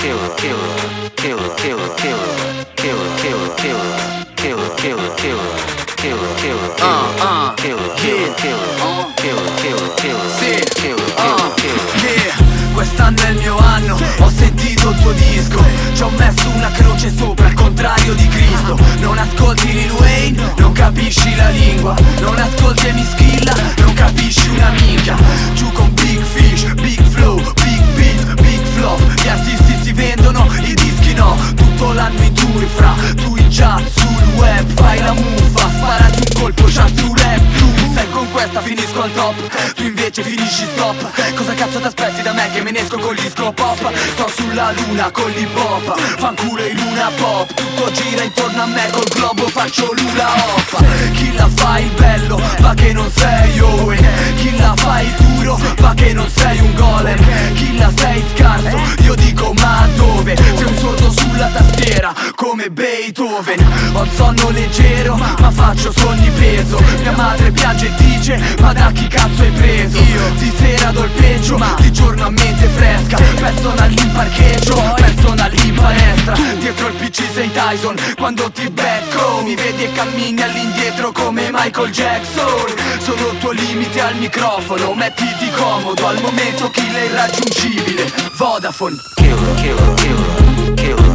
Quest'anno è il mio anno, ho sentito il tuo disco, ci ho messo una croce sopra, al contrario di Cristo. Non ascolti Lil Wayne, non capisci la lingua. Non ascolti Emischilla, non capisci una minchia. Giù con Big Fish, Big Flow, Big Beat, Big Flop. Gli artisti si vendono, i dischi no. Tutto l'anno in tour fra, tu in chat sul web. Fai la muffa, sparati un colpo, chat tu rap. Tu sai con questa finisco al top, tu invece finisci stop. Cosa cazzo t'aspetti da me che me ne esco con gli scop pop? Sto sulla luna con l'hip hop, fanculo in luna pop. Tutto gira intorno a me col globo, faccio l'ula off. Chi la fa il bello, va che non sei Owen. Chi la fa il duro, va che non sei un golem. Chi la sei scarso, io dico ma dove? Sei un sordo sulla tastiera, come Beethoven. Ho il sonno leggero, ma faccio sogni peso. Mia madre piange e dice, ma da chi cazzo hai preso? Io di sera do il peggio, ma di giorno a mente fresca. Personal in parcheggio, personal in palestra. Dietro il PC sei Tyson, quando ti becco mi vedi e cammini all'indietro come Michael Jackson. Sono il tuo limite al microfono, mettiti comodo, al momento kill è irraggiungibile. Vodafone. Kill, kill, kill, kill.